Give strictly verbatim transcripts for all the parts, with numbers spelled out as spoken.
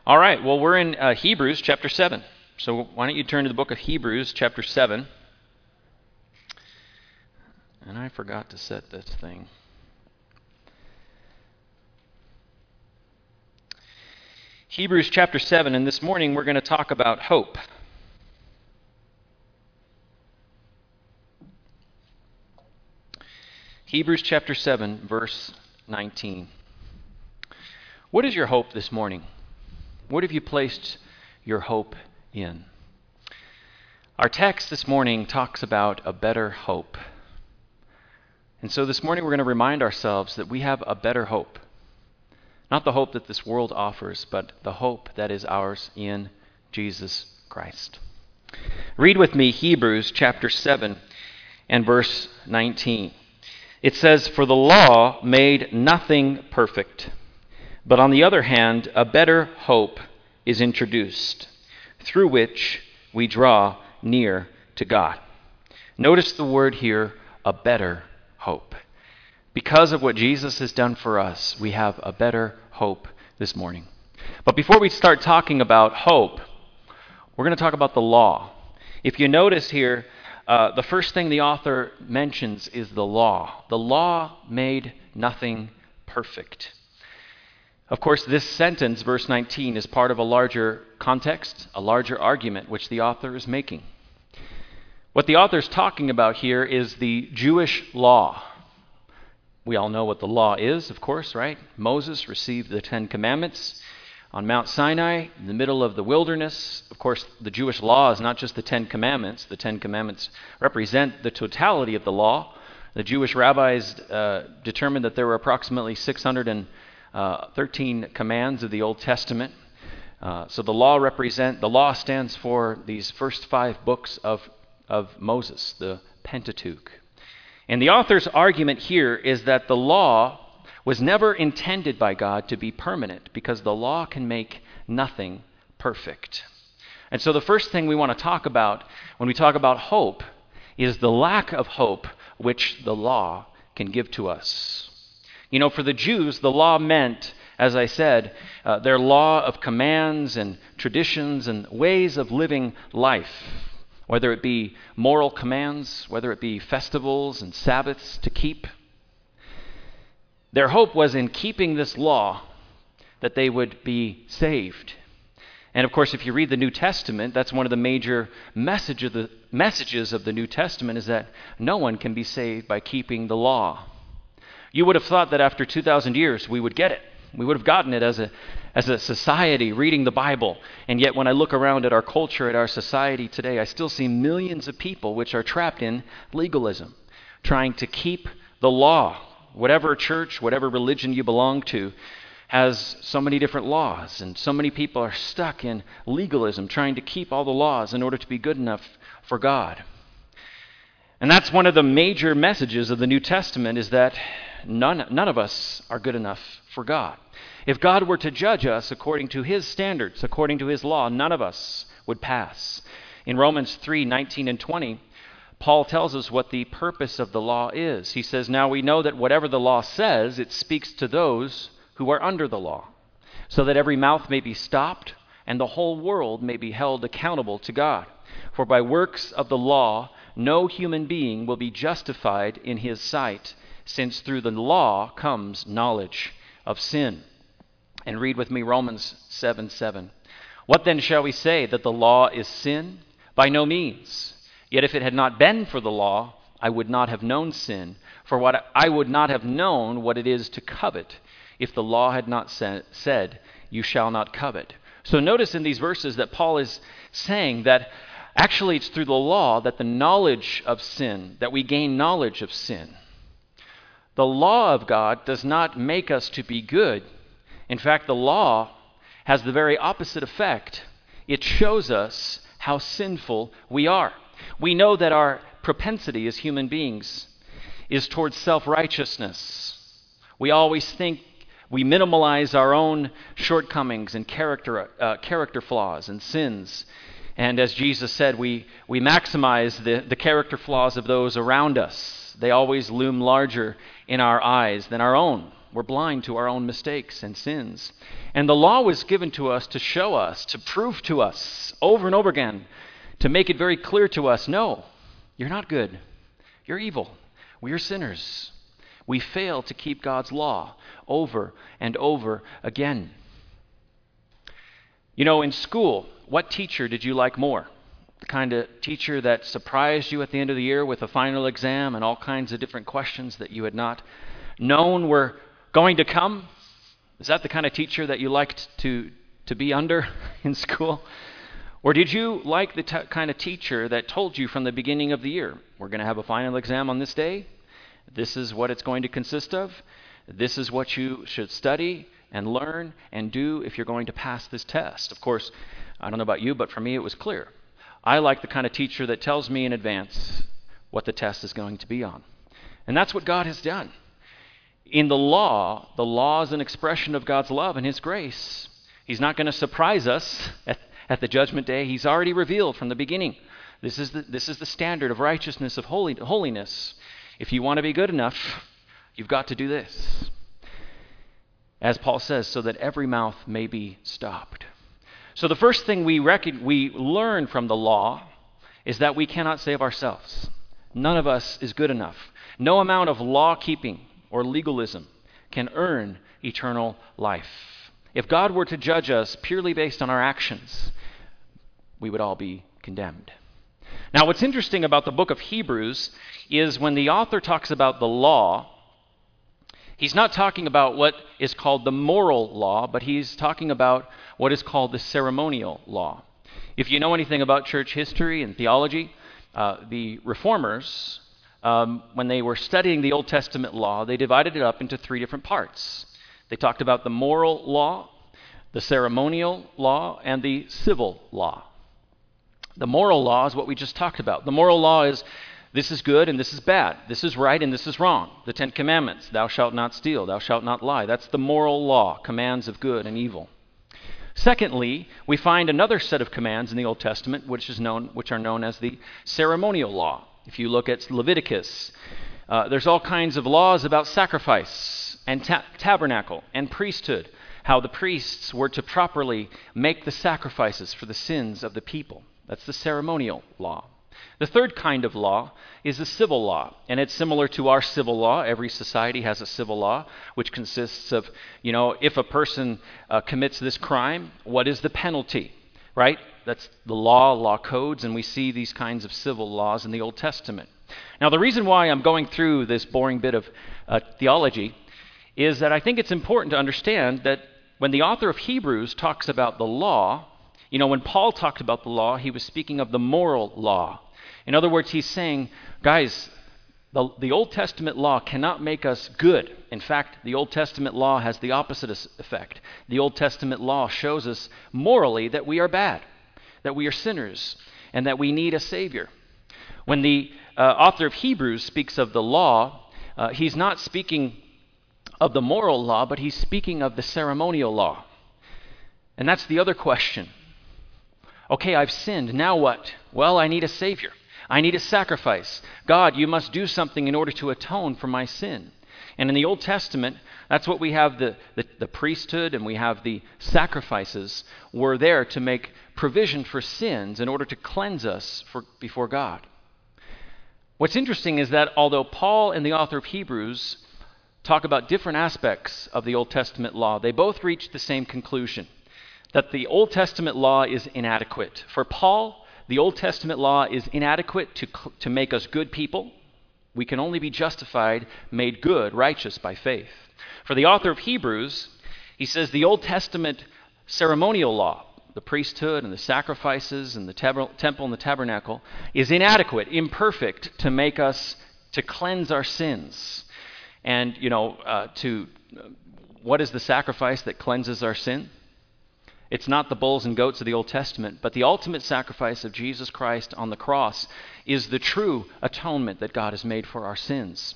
All right, well, we're in uh, Hebrews chapter seven. So why don't you turn to the book of Hebrews chapter seven. And I forgot to set this thing. Hebrews chapter seven, and this morning we're going to talk about hope. Hebrews chapter seven, verse nineteen. What is your hope this morning? What have you placed your hope in? Our text this morning talks about a better hope. And so this morning we're going to remind ourselves that we have a better hope. Not the hope that this world offers, but the hope that is ours in Jesus Christ. Read with me Hebrews chapter seven and verse nineteen. It says, "For the law made nothing perfect. But on the other hand, a better hope is introduced, through which we draw near to God." Notice the word here, a better hope. Because of what Jesus has done for us, we have a better hope this morning. But before we start talking about hope, we're going to talk about the law. If you notice here, uh, the first thing the author mentions is the law. The law made nothing perfect. Of course, this sentence, verse nineteen, is part of a larger context, a larger argument which the author is making. What the author is talking about here is the Jewish law. We all know what the law is, of course, right? Moses received the Ten Commandments on Mount Sinai in the middle of the wilderness. Of course, the Jewish law is not just the Ten Commandments. The Ten Commandments represent the totality of the law. The Jewish rabbis uh, determined that there were approximately six hundred thirteen commands of the Old Testament. Uh, so the law represent the law stands for these first five books of of Moses, the Pentateuch. And the author's argument here is that the law was never intended by God to be permanent, because the law can make nothing perfect. And so the first thing we want to talk about when we talk about hope is the lack of hope which the law can give to us. You know, for the Jews, the law meant, as I said, uh, their law of commands and traditions and ways of living life. Whether it be moral commands, whether it be festivals and Sabbaths to keep. Their hope was in keeping this law that they would be saved. And of course, if you read the New Testament, that's one of the major message of the, messages of the New Testament is that no one can be saved by keeping the law. You would have thought that after two thousand years we would get it. We would have gotten it as a as a society reading the Bible. And yet when I look around at our culture, at our society today, I still see millions of people which are trapped in legalism, trying to keep the law. Whatever church, whatever religion you belong to has so many different laws, and so many people are stuck in legalism, trying to keep all the laws in order to be good enough for God. And that's one of the major messages of the New Testament, is that none, none of us are good enough for God. If God were to judge us according to His standards, according to His law, none of us would pass. In Romans three, nineteen and twenty, Paul tells us what the purpose of the law is. He says, "Now we know that whatever the law says, it speaks to those who are under the law, so that every mouth may be stopped and the whole world may be held accountable to God. For by works of the law, no human being will be justified in his sight, since through the law comes knowledge of sin." And read with me Romans seven seven. "What then shall we say, that the law is sin? By no means. Yet if it had not been for the law, I would not have known sin. For what I would not have known what it is to covet, if the law had not said, you shall not covet." So notice in these verses that Paul is saying that actually it's through the law that the knowledge of sin, that we gain knowledge of sin. The law of God does not make us to be good. In fact, the law has the very opposite effect. It shows us how sinful we are. We know that our propensity as human beings is towards self-righteousness. We always think we minimalize our own shortcomings and character uh, character flaws and sins. And as Jesus said, we, we maximize the, the character flaws of those around us. They always loom larger in our eyes than our own. We're blind to our own mistakes and sins. And the law was given to us to show us, to prove to us over and over again, to make it very clear to us, no, you're not good. You're evil. We are sinners. We fail to keep God's law over and over again. You know, in school, what teacher did you like more? The kind of teacher that surprised you at the end of the year with a final exam and all kinds of different questions that you had not known were going to come? Is that the kind of teacher that you liked to, to be under in school? Or did you like the t- kind of teacher that told you from the beginning of the year, we're going to have a final exam on this day, this is what it's going to consist of, this is what you should study and learn and do if you're going to pass this test? Of course, I don't know about you, but for me it was clear. I like the kind of teacher that tells me in advance what the test is going to be on. And that's what God has done. In the law, the law is an expression of God's love and His grace. He's not going to surprise us at, at the judgment day. He's already revealed from the beginning. This is the, this is the standard of righteousness, of holy, holiness. If you want to be good enough, you've got to do this. As Paul says, so that every mouth may be stopped. So the first thing we reckon, we learn from the law is that we cannot save ourselves. None of us is good enough. No amount of law-keeping or legalism can earn eternal life. If God were to judge us purely based on our actions, we would all be condemned. Now, what's interesting about the book of Hebrews is when the author talks about the law, he's not talking about what is called the moral law, but he's talking about what is called the ceremonial law. If you know anything about church history and theology, uh, the reformers, um, when they were studying the Old Testament law, they divided it up into three different parts. They talked about the moral law, the ceremonial law, and the civil law. The moral law is what we just talked about. The moral law is this is good and this is bad. This is right and this is wrong. The Ten Commandments, thou shalt not steal, thou shalt not lie. That's the moral law, commands of good and evil. Secondly, we find another set of commands in the Old Testament, which is known, which are known as the ceremonial law. If you look at Leviticus, uh, there's all kinds of laws about sacrifice and ta- tabernacle and priesthood, how the priests were to properly make the sacrifices for the sins of the people. That's the ceremonial law. The third kind of law is the civil law, and it's similar to our civil law. Every society has a civil law, which consists of, you know, if a person uh, commits this crime, what is the penalty, right? That's the law, law codes, and we see these kinds of civil laws in the Old Testament. Now, the reason why I'm going through this boring bit of uh, theology is that I think it's important to understand that when the author of Hebrews talks about the law, you know, when Paul talked about the law, he was speaking of the moral law. In other words, he's saying, guys, the, the Old Testament law cannot make us good. In fact, the Old Testament law has the opposite effect. The Old Testament law shows us morally that we are bad, that we are sinners, and that we need a Savior. When the uh, author of Hebrews speaks of the law, uh, he's not speaking of the moral law, but he's speaking of the ceremonial law. And that's the other question. Okay, I've sinned. Now what? Well, I need a Savior. I need a sacrifice. God, you must do something in order to atone for my sin. And in the Old Testament, that's what we have, the, the, the priesthood and we have the sacrifices were there to make provision for sins in order to cleanse us for, before God. What's interesting is that although Paul and the author of Hebrews talk about different aspects of the Old Testament law, they both reach the same conclusion, that the Old Testament law is inadequate. For Paul, the Old Testament law is inadequate to, to make us good people. We can only be justified, made good, righteous by faith. For the author of Hebrews, he says the Old Testament ceremonial law, the priesthood and the sacrifices and the tab- temple and the tabernacle, is inadequate, imperfect to make us, to cleanse our sins. And, you know, uh, to uh, what is the sacrifice that cleanses our sin? It's not the bulls and goats of the Old Testament, but the ultimate sacrifice of Jesus Christ on the cross is the true atonement that God has made for our sins.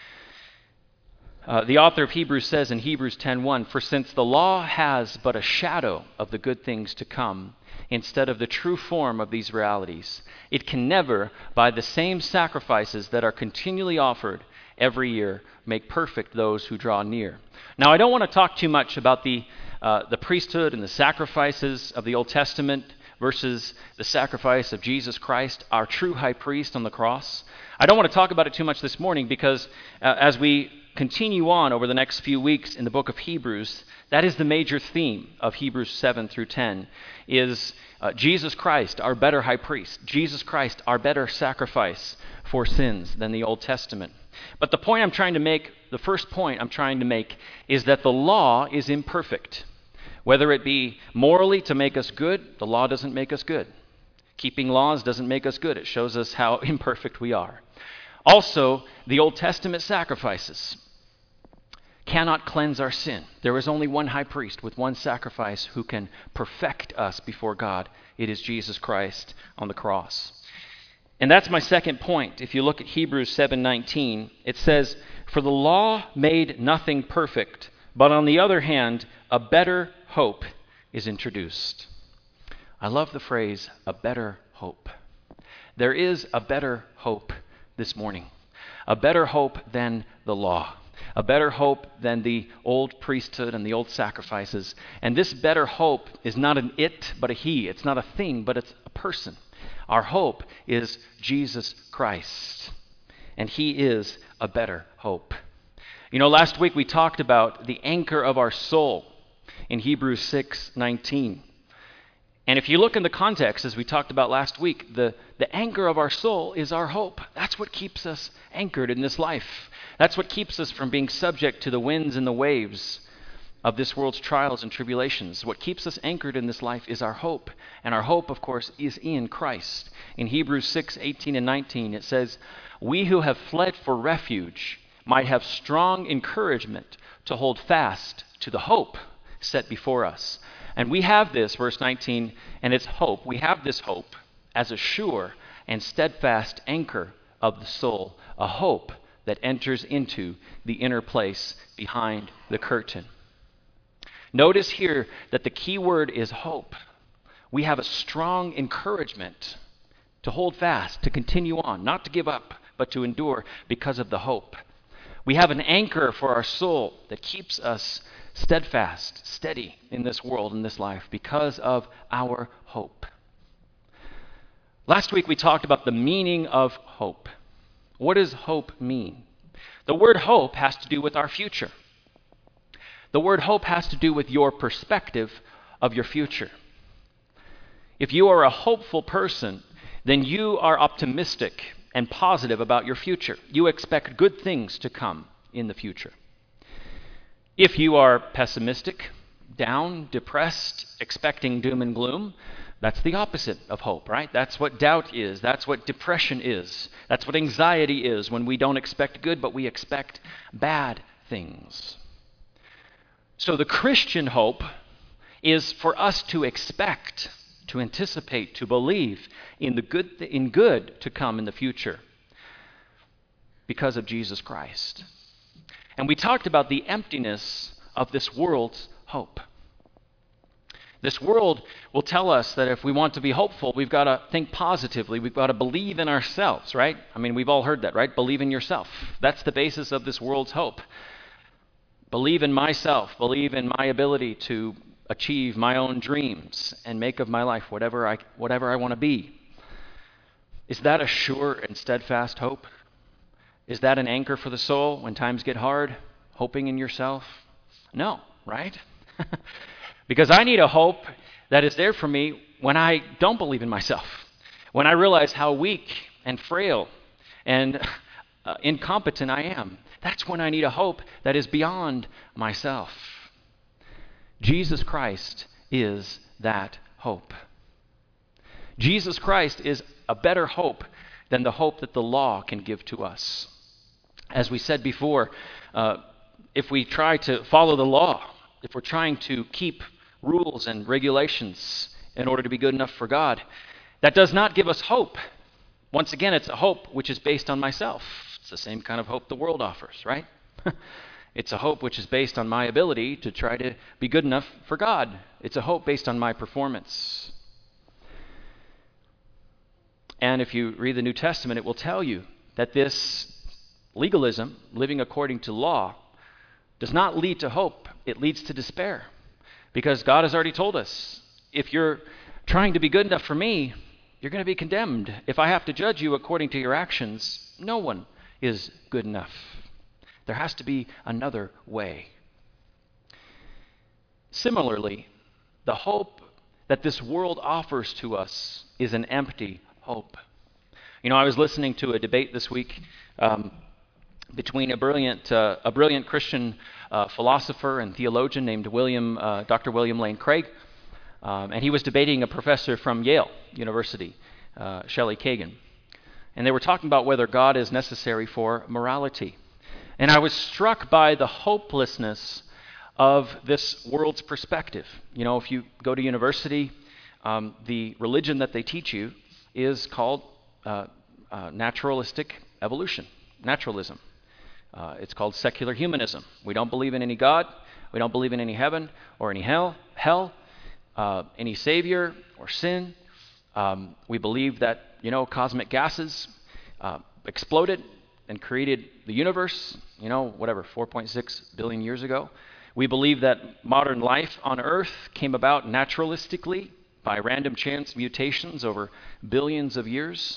Uh, the author of Hebrews says in Hebrews ten one, "For since the law has but a shadow of the good things to come, instead of the true form of these realities, it can never, by the same sacrifices that are continually offered every year make perfect those who draw near. Now, I don't want to talk too much about the, uh, the priesthood and the sacrifices of the Old Testament versus the sacrifice of Jesus Christ, our true high priest on the cross. I don't want to talk about it too much this morning because uh, as we continue on over the next few weeks in the book of Hebrews, that is the major theme of Hebrews seven through ten, is uh, Jesus Christ, our better high priest, Jesus Christ, our better sacrifice for sins than the Old Testament. But the point I'm trying to make, the first point I'm trying to make, is that the law is imperfect. Whether it be morally to make us good, the law doesn't make us good. Keeping laws doesn't make us good. It shows us how imperfect we are. Also, the Old Testament sacrifices cannot cleanse our sin. There is only one high priest with one sacrifice who can perfect us before God. It is Jesus Christ on the cross. And that's my second point. If you look at Hebrews seven nineteen, it says, "For the law made nothing perfect, but on the other hand, a better hope is introduced." I love the phrase, a better hope. There is a better hope this morning. A better hope than the law. A better hope than the old priesthood and the old sacrifices. And this better hope is not an it, but a he. It's not a thing, but it's a person. Our hope is Jesus Christ. And he is a better hope. You know, last week we talked about the anchor of our soul in Hebrews six nineteen. And if you look in the context, as we talked about last week, the, the anchor of our soul is our hope. That's what keeps us anchored in this life. That's what keeps us from being subject to the winds and the waves of this world's trials and tribulations. What keeps us anchored in this life is our hope. And our hope, of course, is in Christ. In Hebrews six eighteen and nineteen, it says, "We who have fled for refuge might have strong encouragement to hold fast to the hope set before us." And we have this, verse nineteen, and it's hope. We have this hope as a sure and steadfast anchor of the soul, a hope that enters into the inner place behind the curtain. Notice here that the key word is hope. We have a strong encouragement to hold fast, to continue on, not to give up, but to endure because of the hope. We have an anchor for our soul that keeps us steadfast, steady in this world, in this life, because of our hope. Last week we talked about the meaning of hope. What does hope mean? The word hope has to do with our future. The word hope has to do with your perspective of your future. If you are a hopeful person, then you are optimistic and positive about your future. You expect good things to come in the future. If you are pessimistic, down, depressed, expecting doom and gloom, that's the opposite of hope, right? That's what doubt is. That's what depression is. That's what anxiety is when we don't expect good, but we expect bad things. So the Christian hope is for us to expect, to anticipate, to believe in the good, in good to come in the future because of Jesus Christ. And we talked about the emptiness of this world's hope. This world will tell us that if we want to be hopeful, we've got to think positively. We've got to believe in ourselves, right? I mean, we've all heard that, right? Believe in yourself. That's the basis of this world's hope. Believe in myself. Believe in my ability to achieve my own dreams and make of my life whatever I, whatever I want to be. Is that a sure and steadfast hope? Is that an anchor for the soul when times get hard? Hoping in yourself? No, right? Because I need a hope that is there for me when I don't believe in myself. When I realize how weak and frail and uh, incompetent I am. That's when I need a hope that is beyond myself. Jesus Christ is that hope. Jesus Christ is a better hope than the hope that the law can give to us. As we said before, uh, if we try to follow the law, if we're trying to keep rules and regulations in order to be good enough for God, that does not give us hope. Once again, it's a hope which is based on myself. It's the same kind of hope the world offers, right? It's a hope which is based on my ability to try to be good enough for God. It's a hope based on my performance. And if you read the New Testament, it will tell you that this Legalism, living according to law, does not lead to hope. It leads to despair. Because God has already told us, if you're trying to be good enough for me, you're going to be condemned. If I have to judge you according to your actions, no one is good enough. There has to be another way. Similarly, the hope that this world offers to us is an empty hope. You know, I was listening to a debate this week um, between a brilliant, uh, a brilliant Christian uh, philosopher and theologian named William, uh, Doctor William Lane Craig, um, and he was debating a professor from Yale University, uh, Shelley Kagan, and they were talking about whether God is necessary for morality. And I was struck by the hopelessness of this world's perspective. You know, if you go to university, um, the religion that they teach you is called uh, uh, naturalistic evolution, naturalism. Uh, it's called secular humanism. We don't believe in any God. We don't believe in any heaven or any hell, hell, uh, any savior or sin. Um, we believe that, you know, cosmic gases uh, exploded and created the universe, you know, whatever, four point six billion years ago. We believe that modern life on Earth came about naturalistically by random chance mutations over billions of years.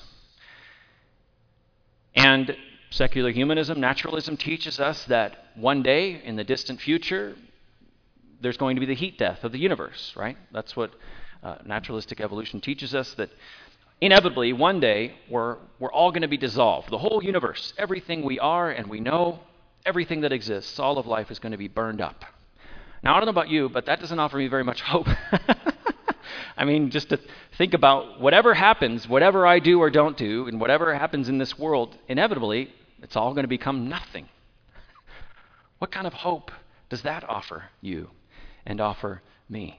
And secular humanism, naturalism, teaches us that one day in the distant future, there's going to be the heat death of the universe, right? That's what uh, naturalistic evolution teaches us, that inevitably one day we're, we're all going to be dissolved. The whole universe, everything we are and we know, everything that exists, all of life is going to be burned up. Now, I don't know about you, but that doesn't offer me very much hope. I mean, just to think about whatever happens, whatever I do or don't do, and whatever happens in this world, inevitably, it's all going to become nothing. What kind of hope does that offer you and offer me?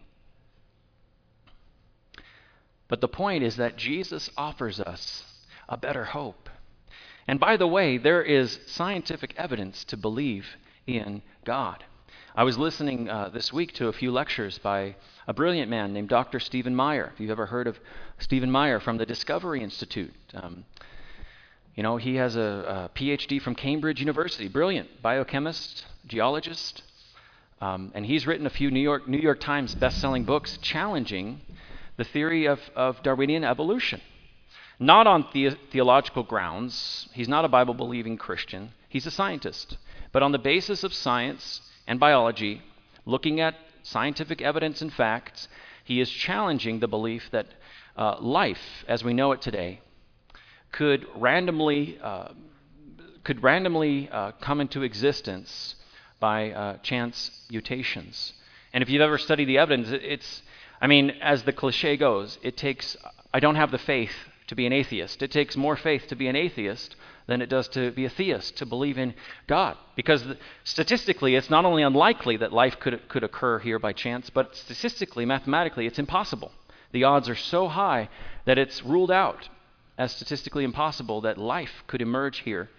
But the point is that Jesus offers us a better hope. And by the way, there is scientific evidence to believe in God. I was listening uh, this week to a few lectures by a brilliant man named Doctor Stephen Meyer. If you've ever heard of Stephen Meyer from the Discovery Institute. Um, you know, he has a, a P H D from Cambridge University, brilliant biochemist, geologist, um, and he's written a few New York New York Times best-selling books challenging the theory of, of Darwinian evolution. Not on the- theological grounds. He's not a Bible-believing Christian. He's a scientist. But on the basis of science and biology, looking at scientific evidence and facts, he is challenging the belief that uh, life, as we know it today, could randomly uh, could randomly uh, come into existence by uh, chance mutations. And if you've ever studied the evidence, it's, I mean, as the cliche goes, it takes, I don't have the faith to be an atheist. It takes more faith to be an atheist than it does to be a theist, to believe in God. Because the, statistically, it's not only unlikely that life could, could occur here by chance, but statistically, mathematically, it's impossible. The odds are so high that it's ruled out as statistically impossible that life could emerge here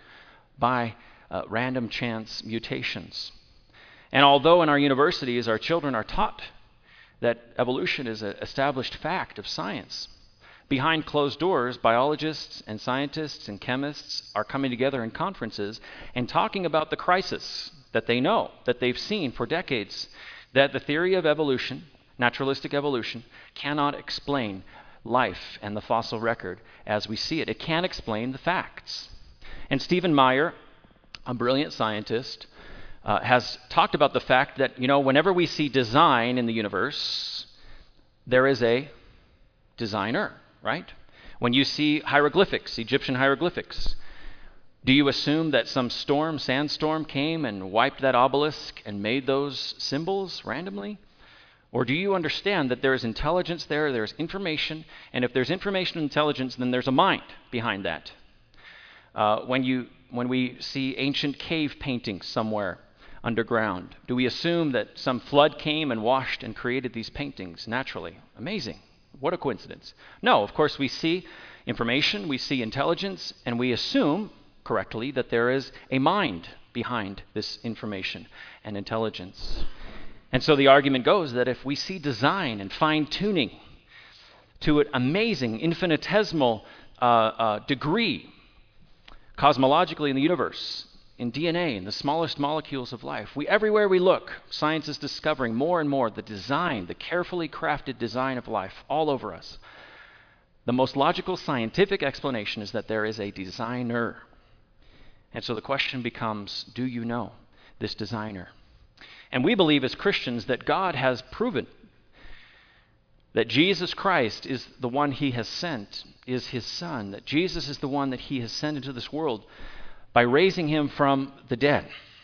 by uh, random chance mutations. And although in our universities our children are taught that evolution is an established fact of science, behind closed doors, biologists and scientists and chemists are coming together in conferences and talking about the crisis that they know, that they've seen for decades, that the theory of evolution, naturalistic evolution, cannot explain life and the fossil record as we see it. It can't explain the facts. And Stephen Meyer, a brilliant scientist, uh, has talked about the fact that, you know, whenever we see design in the universe, there is a designer. Right? When you see hieroglyphics, Egyptian hieroglyphics, do you assume that some storm, sandstorm, came and wiped that obelisk and made those symbols randomly? Or do you understand that there is intelligence there, there's information, and if there's information and intelligence, then there's a mind behind that? Uh, when you, when we see ancient cave paintings somewhere underground, do we assume that some flood came and washed and created these paintings naturally? Amazing. What a coincidence. No, of course, we see information, we see intelligence, and we assume correctly that there is a mind behind this information and intelligence. And so the argument goes that if we see design and fine-tuning to an amazing, infinitesimal uh, uh, degree cosmologically in the universe, in D N A, in the smallest molecules of life. We, everywhere we look, science is discovering more and more the design, the carefully crafted design of life all over us. The most logical scientific explanation is that there is a designer. And so the question becomes, do you know this designer? And we believe as Christians that God has proven that Jesus Christ is the one he has sent, is his son, that Jesus is the one that he has sent into this world by raising him from the dead.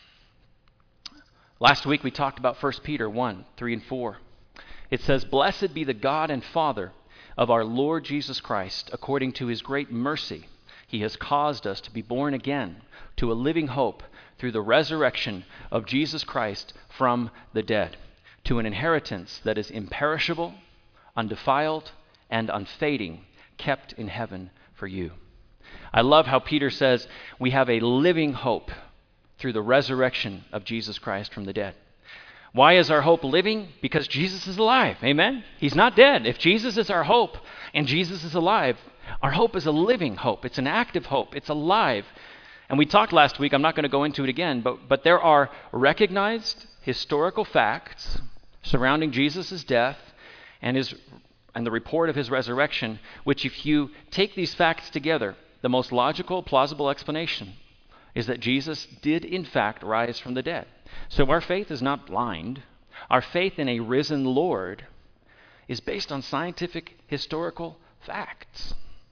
Last week we talked about First Peter one, three and four. It says, "Blessed be the God and Father of our Lord Jesus Christ. According to his great mercy, he has caused us to be born again to a living hope through the resurrection of Jesus Christ from the dead, to an inheritance that is imperishable, undefiled, and unfading, kept in heaven for you." I love how Peter says we have a living hope through the resurrection of Jesus Christ from the dead. Why is our hope living? Because Jesus is alive. Amen? He's not dead. If Jesus is our hope and Jesus is alive, our hope is a living hope. It's an active hope. It's alive. And we talked last week, I'm not going to go into it again, but, but there are recognized historical facts surrounding Jesus' death and his and the report of his resurrection, which if you take these facts together, the most logical, plausible explanation is that Jesus did in fact rise from the dead. So our faith is not blind. Our faith in a risen Lord is based on scientific, historical facts.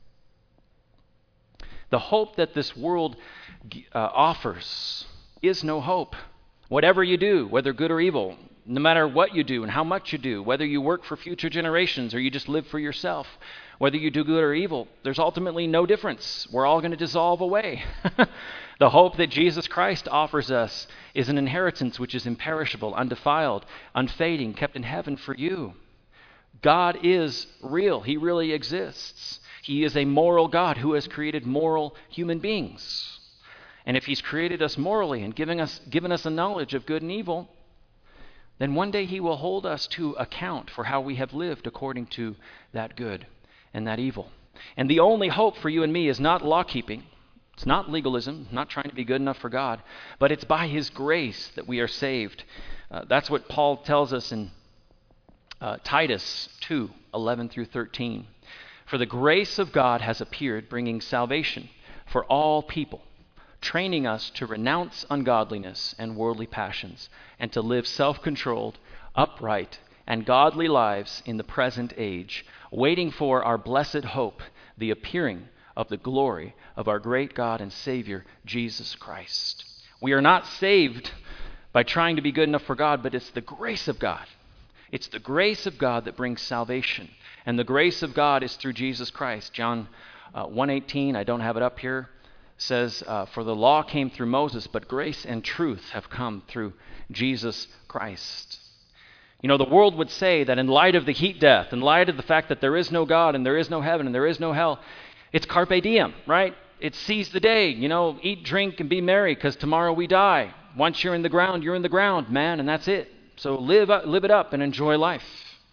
The hope that this world uh, offers is no hope. Whatever you do, whether good or evil, no matter what you do and how much you do, whether you work for future generations or you just live for yourself, whether you do good or evil, there's ultimately no difference. We're all going to dissolve away. The hope that Jesus Christ offers us is an inheritance which is imperishable, undefiled, unfading, kept in heaven for you. God is real. He really exists. He is a moral God who has created moral human beings. And if he's created us morally and given us, given us a knowledge of good and evil, then one day he will hold us to account for how we have lived according to that good and that evil. And the only hope for you and me is not law-keeping. It's not legalism, not trying to be good enough for God, but it's by his grace that we are saved. Uh, that's what Paul tells us in uh, Titus two, eleven through thirteen. "For the grace of God has appeared, bringing salvation for all people, training us to renounce ungodliness and worldly passions, and to live self-controlled, upright, and godly lives in the present age, waiting for our blessed hope, the appearing of the glory of our great God and Savior, Jesus Christ." We are not saved by trying to be good enough for God, but it's the grace of God. It's the grace of God that brings salvation. And the grace of God is through Jesus Christ. John uh, one eighteen, I don't have it up here, says, uh, "For the law came through Moses, but grace and truth have come through Jesus Christ." You know, the world would say that in light of the heat death, in light of the fact that there is no God and there is no heaven and there is no hell, it's carpe diem, right? It's seize the day, you know, eat, drink, and be merry, because tomorrow we die. Once you're in the ground, you're in the ground, man, and that's it. So live, live it up and enjoy life.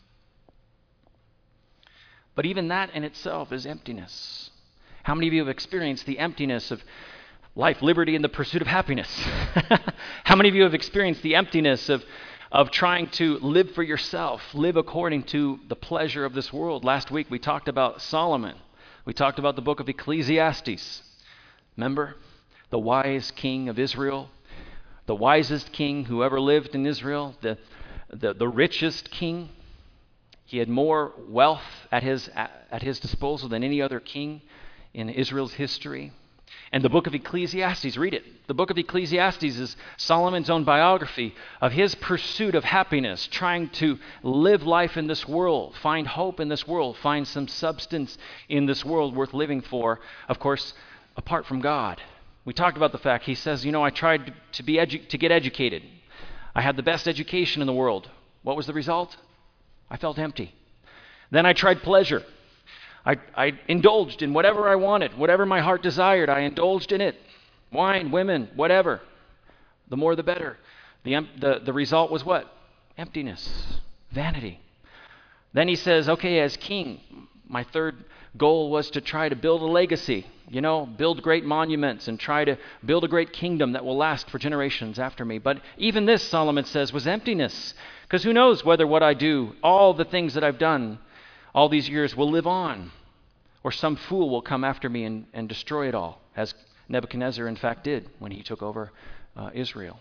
But even that in itself is emptiness. How many of you have experienced the emptiness of life, liberty, and the pursuit of happiness? How many of you have experienced the emptiness of, of trying to live for yourself, live according to the pleasure of this world? Last week we talked about Solomon. We talked about the book of Ecclesiastes. Remember? The wise king of Israel, the wisest king who ever lived in Israel, the, the, the richest king. He had more wealth at his, at his disposal than any other king in Israel's history. And the book of Ecclesiastes, read it. The book of Ecclesiastes is Solomon's own biography of his pursuit of happiness, trying to live life in this world, find hope in this world, find some substance in this world worth living for, of course, apart from God. We talked about the fact, he says, you know, I tried to be edu- to get educated. I had the best education in the world. What was the result? I felt empty. Then I tried pleasure. I, I indulged in whatever I wanted, whatever my heart desired, I indulged in it. Wine, women, whatever. The more the better. The, the, the result was what? Emptiness, vanity. Then he says, okay, as king, my third goal was to try to build a legacy, you know, build great monuments and try to build a great kingdom that will last for generations after me. But even this, Solomon says, was emptiness. Because who knows whether what I do, all the things that I've done all these years will live on, or some fool will come after me and, and destroy it all, as Nebuchadnezzar in fact did when he took over uh, Israel.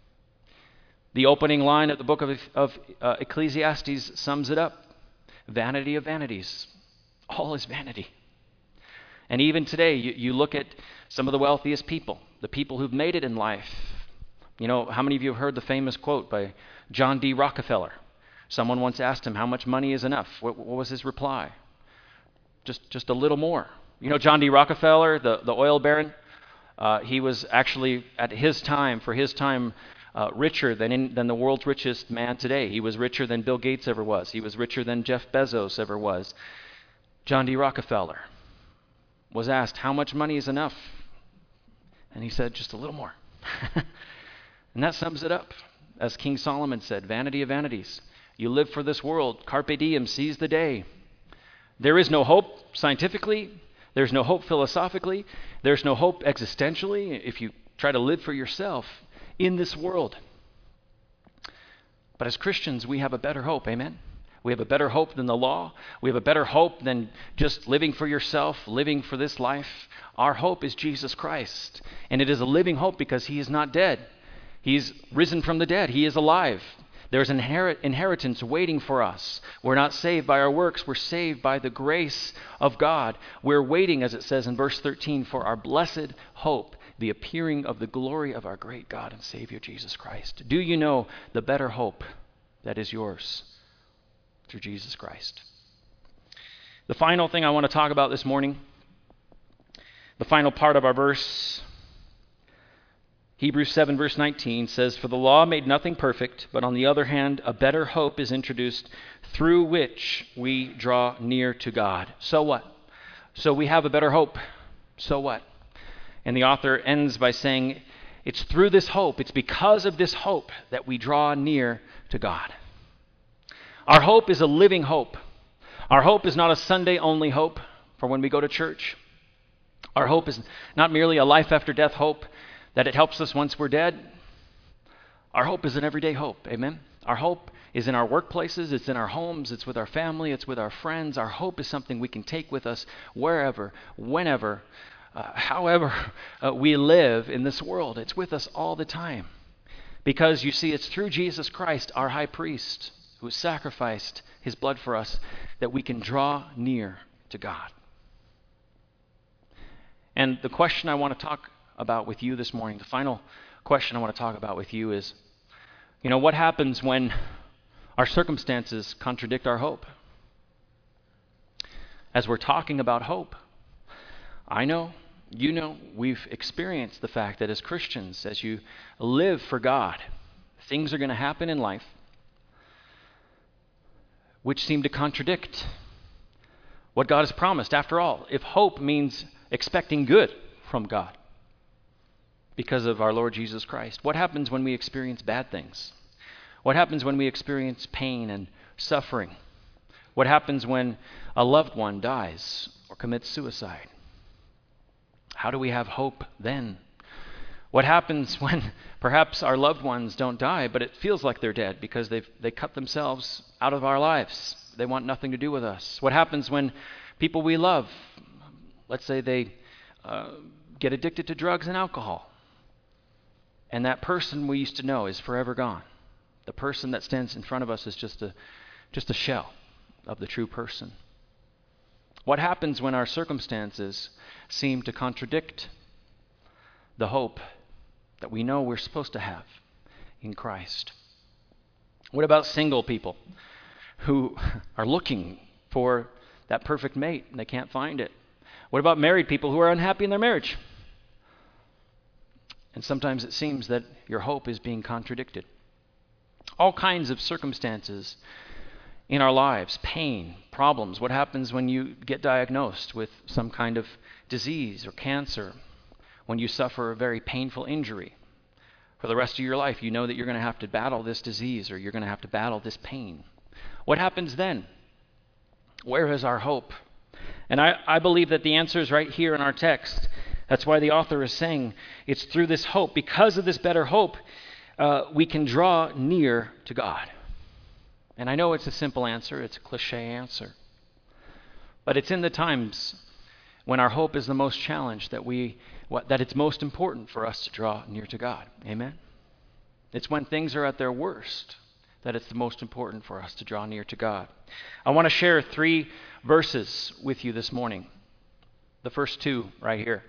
The opening line of the book of, of uh, Ecclesiastes sums it up. Vanity of vanities. All is vanity. And even today, you, you look at some of the wealthiest people, the people who've made it in life. You know, how many of you have heard the famous quote by John D. Rockefeller? Someone once asked him, how much money is enough? What, what was his reply? Just, just a little more. You know, John D. Rockefeller, the, the oil baron, uh, he was actually, at his time, for his time, Uh, richer than in, than the world's richest man today. He was richer than Bill Gates ever was. He was richer than Jeff Bezos ever was. John D. Rockefeller was asked, how much money is enough? And he said, just a little more. And that sums it up. As King Solomon said, vanity of vanities. You live for this world. Carpe diem, seize the day. There is no hope scientifically. There's no hope philosophically. There's no hope existentially if you try to live for yourself in this world. But as Christians, we have a better hope, amen? We have a better hope than the law. We have a better hope than just living for yourself, living for this life. Our hope is Jesus Christ. And it is a living hope because he is not dead. He's risen from the dead. He is alive. There's an inherit- inheritance waiting for us. We're not saved by our works. We're saved by the grace of God. We're waiting, as it says in verse thirteen, for our blessed hope, the appearing of the glory of our great God and Savior Jesus Christ. Do you know the better hope that is yours through Jesus Christ? The final thing I want to talk about this morning, the final part of our verse, Hebrews seven verse nineteen says, for the law made nothing perfect, but on the other hand, a better hope is introduced through which we draw near to God. So what? So we have a better hope. So what? And the author ends by saying, it's through this hope, it's because of this hope that we draw near to God. Our hope is a living hope. Our hope is not a Sunday-only hope for when we go to church. Our hope is not merely a life after death hope that it helps us once we're dead. Our hope is an everyday hope, amen? Our hope is in our workplaces, it's in our homes, it's with our family, it's with our friends. Our hope is something we can take with us wherever, whenever, Uh, however uh, we live in this world. It's with us all the time. Because, you see, it's through Jesus Christ, our high priest, who has sacrificed his blood for us, that we can draw near to God. And the question I want to talk about with you this morning, the final question I want to talk about with you is, you know, what happens when our circumstances contradict our hope? As we're talking about hope, I know, you know, we've experienced the fact that as Christians, as you live for God, things are going to happen in life which seem to contradict what God has promised. After all, if hope means expecting good from God because of our Lord Jesus Christ, what happens when we experience bad things? What happens when we experience pain and suffering? What happens when a loved one dies or commits suicide? How do we have hope then? What happens when perhaps our loved ones don't die, but it feels like they're dead because they've they cut themselves out of our lives? They want nothing to do with us. What happens when people we love, let's say they uh, get addicted to drugs and alcohol, and that person we used to know is forever gone? The person that stands in front of us is just a just a shell of the true person. What happens when our circumstances seem to contradict the hope that we know we're supposed to have in Christ? What about single people who are looking for that perfect mate and they can't find it? What about married people who are unhappy in their marriage? And sometimes it seems that your hope is being contradicted. All kinds of circumstances in our lives, pain, problems. What happens when you get diagnosed with some kind of disease or cancer? When you suffer a very painful injury? For the rest of your life, you know that you're going to have to battle this disease or you're going to have to battle this pain. What happens then? Where is our hope And I, I believe that the answer is right here in our text. That's why the author is saying it's through this hope, because of this better hope, uh, we can draw near to God. And I know it's a simple answer, it's a cliche answer. But it's in the times when our hope is the most challenged that we what, that it's most important for us to draw near to God. Amen? It's when things are at their worst that it's the most important for us to draw near to God. I want to share three verses with you this morning. The first two right here.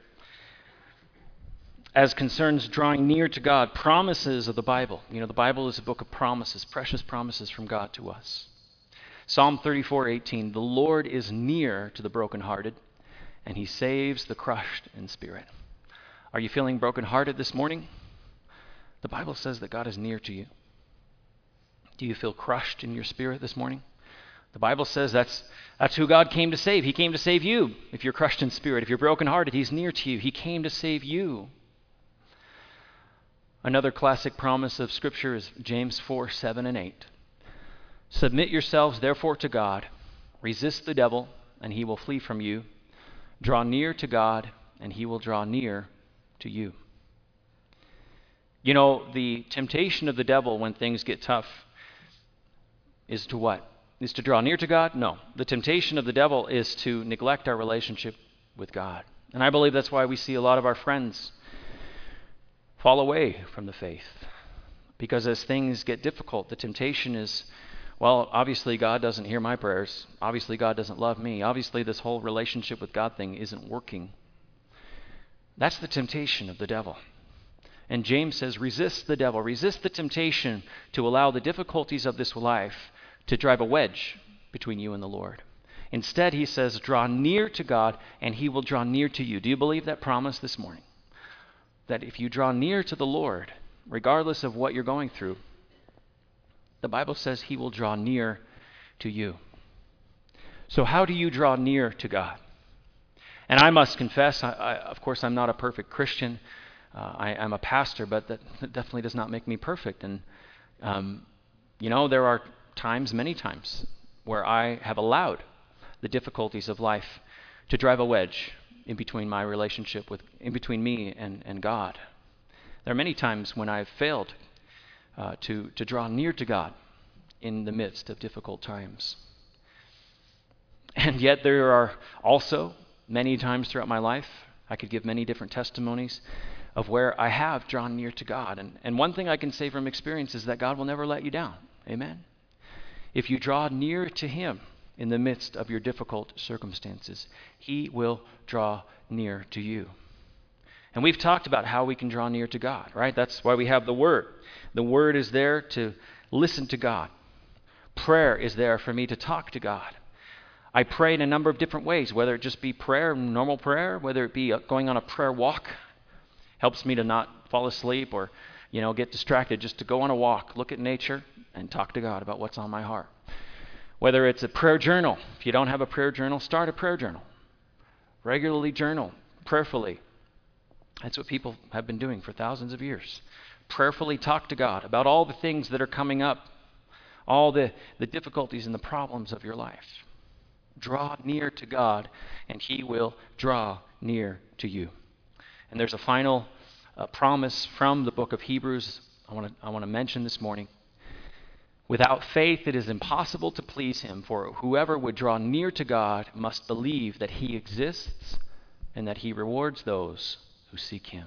As concerns drawing near to God, promises of the Bible. You know, the Bible is a book of promises, precious promises from God to us. Psalm thirty-four eighteen, the Lord is near to the brokenhearted, and he saves the crushed in spirit. Are you feeling brokenhearted this morning? The Bible says that God is near to you. Do you feel crushed in your spirit this morning? The Bible says that's that's who God came to save. He came to save you. If you're crushed in spirit, if you're brokenhearted, he's near to you. He came to save you. Another classic promise of Scripture is James four, seven and eight. Submit yourselves therefore to God. Resist the devil, and he will flee from you. Draw near to God, and he will draw near to you. You know, the temptation of the devil when things get tough is to what? Is to draw near to God? No. The temptation of the devil is to neglect our relationship with God. And I believe that's why we see a lot of our friends fall away from the faith. Because as things get difficult, the temptation is, well, obviously God doesn't hear my prayers. Obviously God doesn't love me. Obviously this whole relationship with God thing isn't working. That's the temptation of the devil. And James says, resist the devil. Resist the temptation to allow the difficulties of this life to drive a wedge between you and the Lord. Instead, he says, draw near to God, and he will draw near to you. Do you believe that promise this morning? That if you draw near to the Lord, regardless of what you're going through, the Bible says he will draw near to you. So how do you draw near to God? And I must confess, I, I, of course, I'm not a perfect Christian. Uh, I, I'm a pastor, but that, that definitely does not make me perfect. And, um, you know, there are times, many times, where I have allowed the difficulties of life to drive a wedge in between my relationship with, in between me and, and God. There are many times when I've failed uh, to, to draw near to God in the midst of difficult times. And yet there are also many times throughout my life, I could give many different testimonies of where I have drawn near to God. And, and one thing I can say from experience is that God will never let you down. Amen? If you draw near to him in the midst of your difficult circumstances, he will draw near to you. And we've talked about how we can draw near to God, right? That's why we have the Word. The Word is there to listen to God. Prayer is there for me to talk to God. I pray in a number of different ways, whether it just be prayer, normal prayer, whether it be going on a prayer walk, helps me to not fall asleep or, you know, get distracted, just to go on a walk, look at nature, and talk to God about what's on my heart. Whether it's a prayer journal. If you don't have a prayer journal, start a prayer journal. Regularly journal, prayerfully. That's what people have been doing for thousands of years. Prayerfully talk to God about all the things that are coming up, all the, the difficulties and the problems of your life. Draw near to God, and he will draw near to you. And there's a final uh, promise from the book of Hebrews I want to I want to mention this morning. Without faith, it is impossible to please him, for whoever would draw near to God must believe that he exists and that he rewards those who seek him.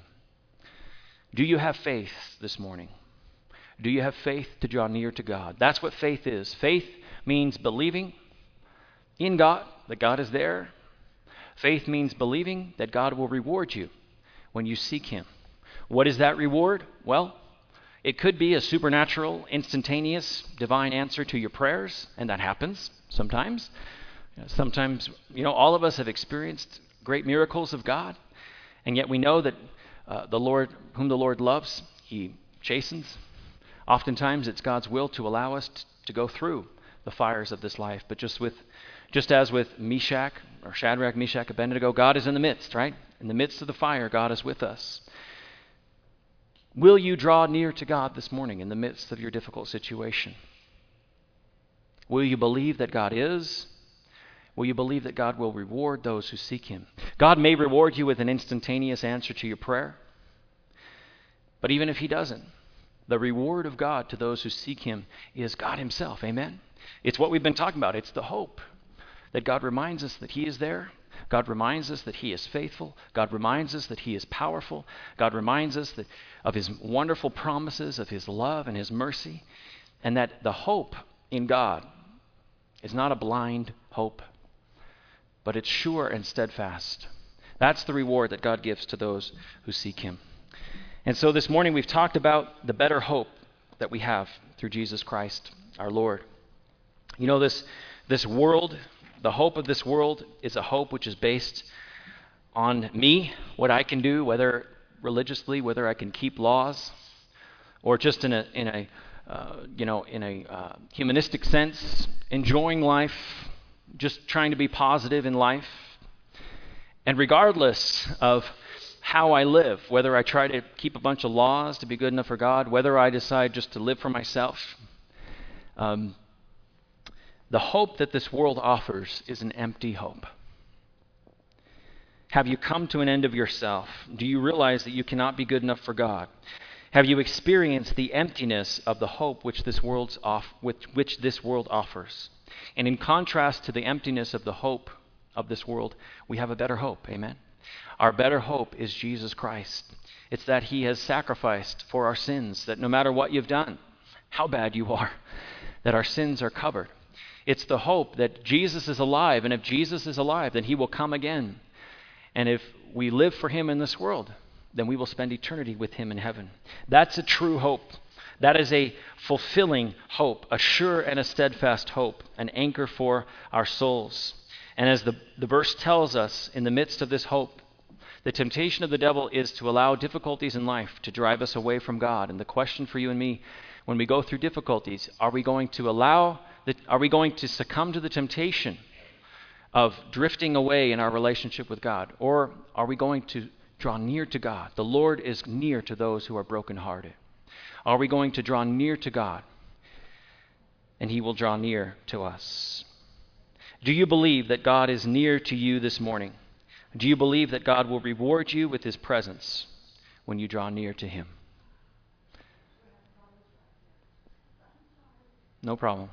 Do you have faith this morning? Do you have faith to draw near to God? That's what faith is. Faith means believing in God, that God is there. Faith means believing that God will reward you when you seek him. What is that reward? Well, it could be a supernatural, instantaneous, divine answer to your prayers, and that happens sometimes. Sometimes, you know, all of us have experienced great miracles of God, and yet we know that uh, the Lord, whom the Lord loves, he chastens. Oftentimes, it's God's will to allow us t- to go through the fires of this life. But just with, just as with Meshach or Shadrach, Meshach, Abednego, God is in the midst, right? In the midst of the fire, God is with us. Will you draw near to God this morning in the midst of your difficult situation? Will you believe that God is? Will you believe that God will reward those who seek him? God may reward you with an instantaneous answer to your prayer, but even if he doesn't, the reward of God to those who seek him is God himself. Amen? It's what we've been talking about. It's the hope that God reminds us that he is there. God reminds us that he is faithful. God reminds us that he is powerful. God reminds us that of his wonderful promises, of his love and his mercy, and that the hope in God is not a blind hope, but it's sure and steadfast. That's the reward that God gives to those who seek him. And so this morning we've talked about the better hope that we have through Jesus Christ, our Lord. You know, this, this world, the hope of this world is a hope which is based on me, what I can do, whether religiously, whether I can keep laws, or just in a, in a uh, you know, in a uh, humanistic sense, enjoying life, just trying to be positive in life. And regardless of how I live, whether I try to keep a bunch of laws to be good enough for God, whether I decide just to live for myself, um, the hope that this world offers is an empty hope. Have you come to an end of yourself? Do you realize that you cannot be good enough for God? Have you experienced the emptiness of the hope which this world's off, which, which this world offers? And in contrast to the emptiness of the hope of this world, we have a better hope. Amen? Our better hope is Jesus Christ. It's that he has sacrificed for our sins, that no matter what you've done, how bad you are, that our sins are covered. It's the hope that Jesus is alive, and if Jesus is alive, then he will come again. And if we live for him in this world, then we will spend eternity with him in heaven. That's a true hope. That is a fulfilling hope, a sure and a steadfast hope, an anchor for our souls. And as the, the verse tells us, in the midst of this hope, the temptation of the devil is to allow difficulties in life to drive us away from God. And the question for you and me, when we go through difficulties, are we going to allow, the, are we going to succumb to the temptation of drifting away in our relationship with God? Or are we going to draw near to God? The Lord is near to those who are brokenhearted. Are we going to draw near to God? And he will draw near to us. Do you believe that God is near to you this morning? Do you believe that God will reward you with his presence when you draw near to him? No problem.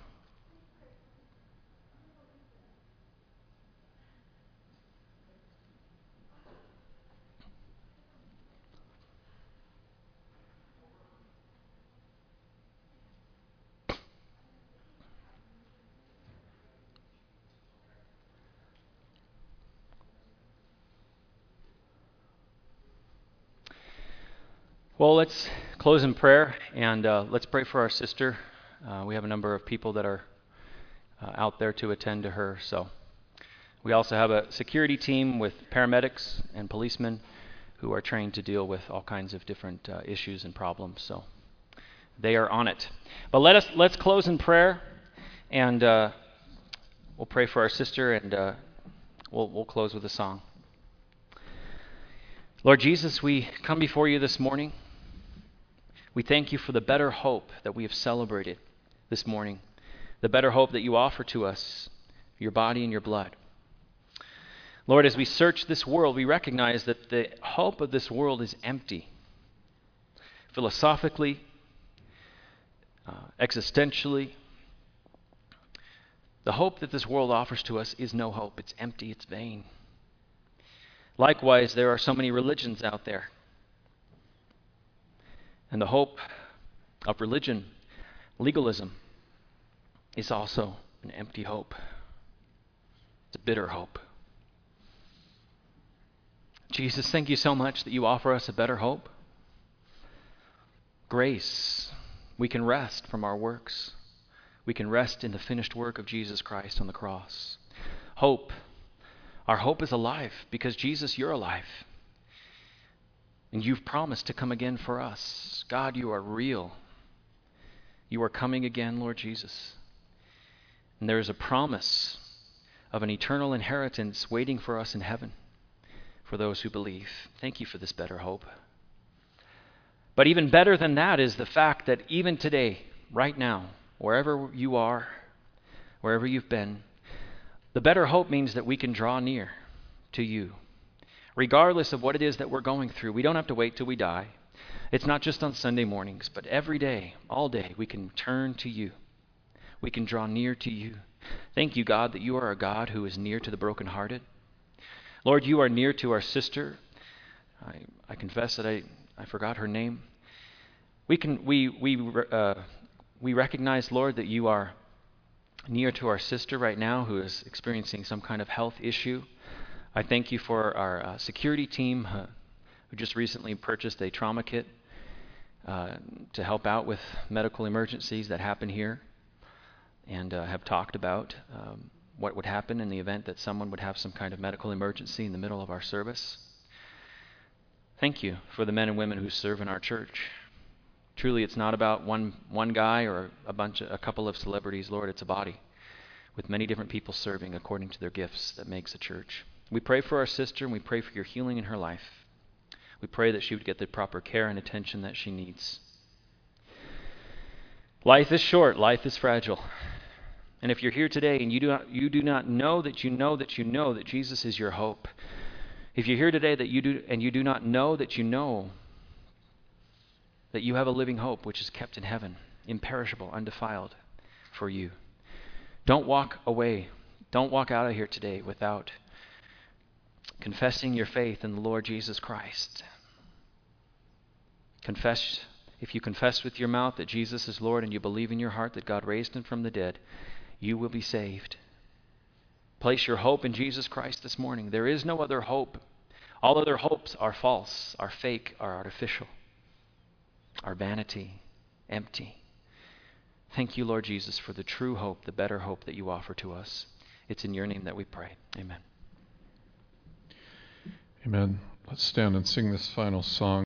Well, let's close in prayer, and uh, let's pray for our sister. Uh, we have a number of people that are uh, out there to attend to her. So we also have a security team with paramedics and policemen who are trained to deal with all kinds of different uh, issues and problems. So they are on it. But let us let's close in prayer, and uh, we'll pray for our sister, and uh, we'll we'll close with a song. Lord Jesus, we come before you this morning. We thank you for the better hope that we have celebrated this morning, the better hope that you offer to us, your body and your blood. Lord, as we search this world, we recognize that the hope of this world is empty. Philosophically, uh, existentially, the hope that this world offers to us is no hope. It's empty, it's vain. Likewise, there are so many religions out there. And the hope of religion, legalism, is also an empty hope. It's a bitter hope. Jesus, thank you so much that you offer us a better hope. Grace. We can rest from our works. We can rest in the finished work of Jesus Christ on the cross. Hope. Our hope is alive because, Jesus, you're alive. And you've promised to come again for us. God, you are real. You are coming again, Lord Jesus. And there is a promise of an eternal inheritance waiting for us in heaven for those who believe. Thank you for this better hope. But even better than that is the fact that even today, right now, wherever you are, wherever you've been, The better hope means that we can draw near to you, regardless of what it is that we're going through. We don't have to wait till we die. It's not just on Sunday mornings, but every day, all day, we can turn to you. We can draw near to you. Thank you, God, that you are a God who is near to the brokenhearted. Lord, you are near to our sister. I, I confess that I, I forgot her name. We can we we uh, we recognize, Lord, that you are near to our sister right now who is experiencing some kind of health issue. I thank you for our uh, security team uh, who just recently purchased a trauma kit uh, to help out with medical emergencies that happen here, and uh, have talked about um, what would happen in the event that someone would have some kind of medical emergency in the middle of our service. Thank you for the men and women who serve in our church. Truly, it's not about one one guy or a bunch of, a couple of celebrities, Lord. It's a body with many different people serving according to their gifts that makes a church. We pray for our sister, and we pray for your healing in her life. We pray that she would get the proper care and attention that she needs. Life is short. Life is fragile. And if you're here today and you do not, you do not know that you know that you know that Jesus is your hope, if you're here today that you do and you do not know that you know that you have a living hope which is kept in heaven, imperishable, undefiled for you, don't walk away. Don't walk out of here today without confessing your faith in the Lord Jesus Christ. Confess, if you confess with your mouth that Jesus is Lord and you believe in your heart that God raised him from the dead, you will be saved. Place your hope in Jesus Christ this morning. There is no other hope. All other hopes are false, are fake, are artificial, are vanity, empty. Thank you, Lord Jesus, for the true hope, the better hope that you offer to us. It's in your name that we pray. Amen. Amen. Let's stand and sing this final song.